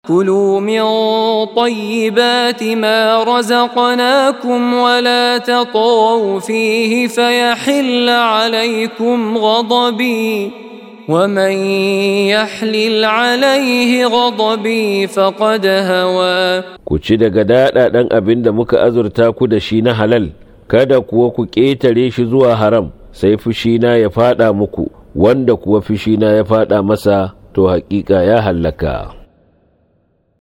كلوا من طيبات ما رزقناكم ولا تطغوا فيه فيحل عليكم غضبي ومن يحلل عليه غضبي فقد هوى. Ku ci daga daɗaɗen abin da muka azurta ku da shi na halal, kada kuwa ku ƙetare shi zuwa haram, sai fushina ya faɗa muku, wanda kuwa fushina ya faɗa masa to haƙiƙa ya hallaka.